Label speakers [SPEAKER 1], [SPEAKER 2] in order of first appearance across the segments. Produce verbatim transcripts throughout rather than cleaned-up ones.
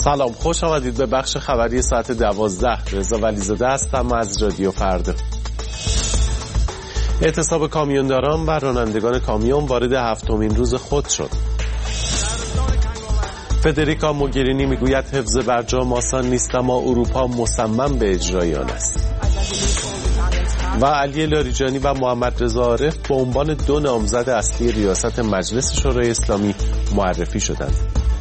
[SPEAKER 1] سلام، خوش آمدید به بخش خبری ساعت دوازده. رضا ولیزاده هستم از رادیو فردا. اعتصاب کامیونداران و رانندگان کامیون وارد هفتمین روز خود شد. فدریکا موگرینی میگوید حفظ برجام آسان نیست، اما اروپا مصمم به اجرای آن است. و علی لاریجانی و محمد رضا عارف به عنوان دو نامزد اصلی ریاست مجلس شورای اسلامی معرفی شدند.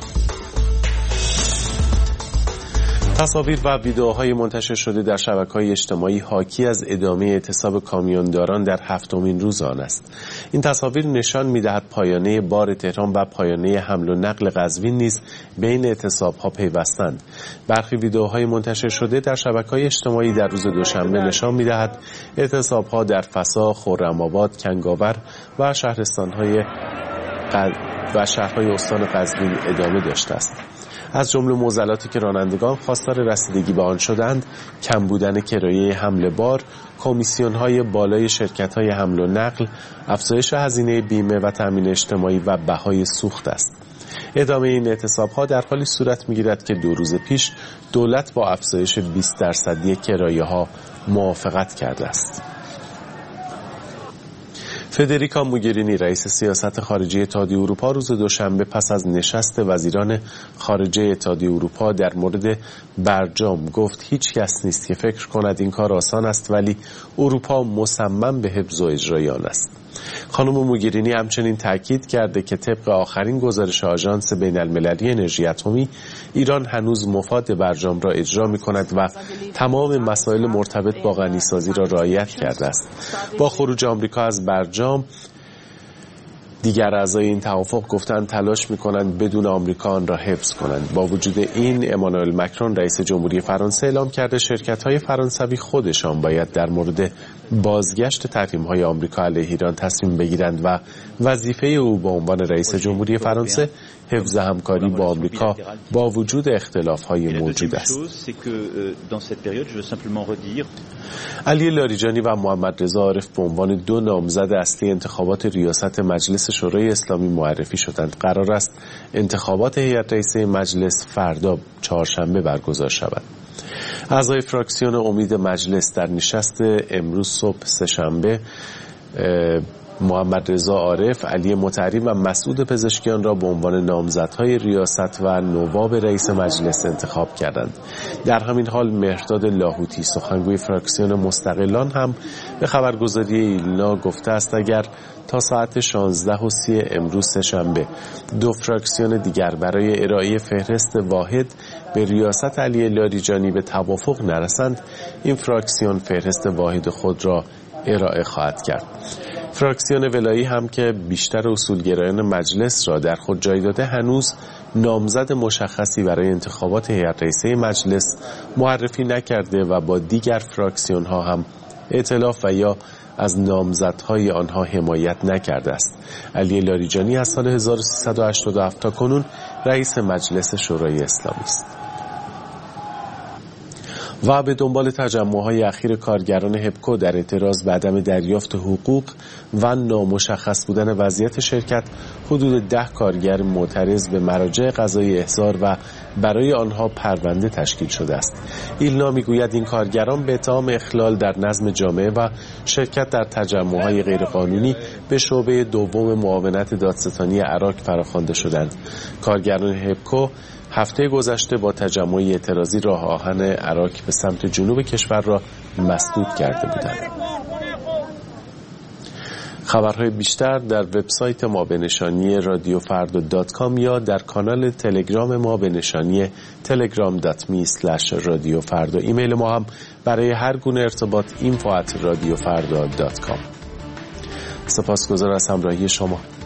[SPEAKER 1] تصاویر و ویدئوهای منتشر شده در شبکه‌های اجتماعی حاکی از ادامه اعتصاب کامیونداران در هفتمین روز آن است. این تصاویر نشان می‌دهد پایانه بار تهران و پایانه حمل و نقل قزوین نیز بین اعتصاب‌ها پیوستند. برخی ویدئوهای منتشر شده در شبکه‌های اجتماعی در روز دوشنبه نشان می‌دهد اعتصاب‌ها در فسا، خرم‌آباد، کنگاور و شهرستان‌های قل... و شهرهای استان قزوین ادامه داشته است. از جمله معضلاتی که رانندگان خواستار رسیدگی به آن شدند، کم بودن کرایه حمل بار، کمیسیون‌های بالای شرکت‌های حمل و نقل، افزایش هزینه بیمه و تامین اجتماعی و بهای سوخت است. ادامه این اعتصاب‌ها در حالی صورت می‌گیرد که دو روز پیش دولت با افزایش بیست درصدی کرایه‌ها موافقت کرده است. فدریکا موگرینی رئیس سیاست خارجی اتحادیه اروپا روز دوشنبه پس از نشست وزیران خارجه اتحادیه اروپا در مورد برجام گفت هیچ کس نیست که فکر کند این کار آسان است، ولی اروپا مصمم به حفظ و اجرای آن است. خانم موگرینی همچنین تاکید کرده که طبق آخرین گزارش آژانس بین المللی انرژی اتمی، ایران هنوز مفاد برجام را اجرا می کند و تمام مسائل مرتبط با غنیسازی را رعایت کرده است. با خروج آمریکا از برجام، دیگر اعضای این توافق گفتند تلاش می‌کنند بدون آمریکا آن را حفظ کنند. با وجود این، امانوئل مکرون رئیس جمهوری فرانسه اعلام کرده شرکت‌های فرانسوی خودشان باید در مورد بازگشت تحریم‌های آمریکا علیه ایران تصمیم بگیرند و وظیفه او به عنوان رئیس جمهوری فرانسه حفظ همکاری با آمریکا با وجود اختلاف‌های موجود است. علی لاریجانی و محمد رضا عارف به عنوان دو نامزد اصلی انتخابات ریاست مجلس شورای اسلامی معرفی شدند. قرار است انتخابات هیئت رئیسه مجلس فردا چهارشنبه برگزار شود. اعضای فراکسیون امید مجلس در نشست امروز صبح سه‌شنبه محمد رضا عارف، علی مطهری و مسعود پزشکیان را به عنوان نامزدهای ریاست و نواب رئیس مجلس انتخاب کردند. در همین حال مهرداد لاهوتی، سخنگوی فراکسیون مستقلان، هم به خبرگزاری ایلنا گفته است اگر تا ساعت شانزده و سی امروز سه‌شنبه دو فراکسیون دیگر برای ارائه فهرست واحد به ریاست علی لاریجانی به توافق نرسند، این فراکسیون فهرست واحد خود را ارائه خواهد کرد. فراکسیون ولایی هم که بیشتر اصولگرایان مجلس را در خود جای داده، هنوز نامزد مشخصی برای انتخابات هیئت رئیسه مجلس معرفی نکرده و با دیگر فراکسیون ها هم ائتلاف و یا از نامزدهای آنها حمایت نکرده است. علی لاریجانی از سال هزار و سیصد و هشتاد و هفت تا کنون رئیس مجلس شورای اسلامی است. و به دنبال تجمع‌های اخیر کارگران هپکو در اعتراض به عدم دریافت حقوق و نامشخص بودن وضعیت شرکت، حدود ده کارگر معترض به مراجع قضایی احضار و برای آنها پرونده تشکیل شده است. ایلنا میگوید این کارگران به اتهام اخلال در نظم جامعه و شرکت در تجمع‌های غیرقانونی به شعبه دوم معاونت دادستانی عراق فراخوانده شدند. کارگران هپکو هفته گذشته با تجمع اعتراضی راه آهن عراق به سمت جنوب کشور را مسدود کرده بودند. خبرهای بیشتر در وبسایت ما به نشانی رادیو فردا دات کام یا در کانال تلگرام ما به نشانی تلگرام دات می اسلش رادیو فردا. ایمیل ما هم برای هر گونه ارتباط اینفو ات رادیو فردا دات کام. سپاسگزار از همراهی شما.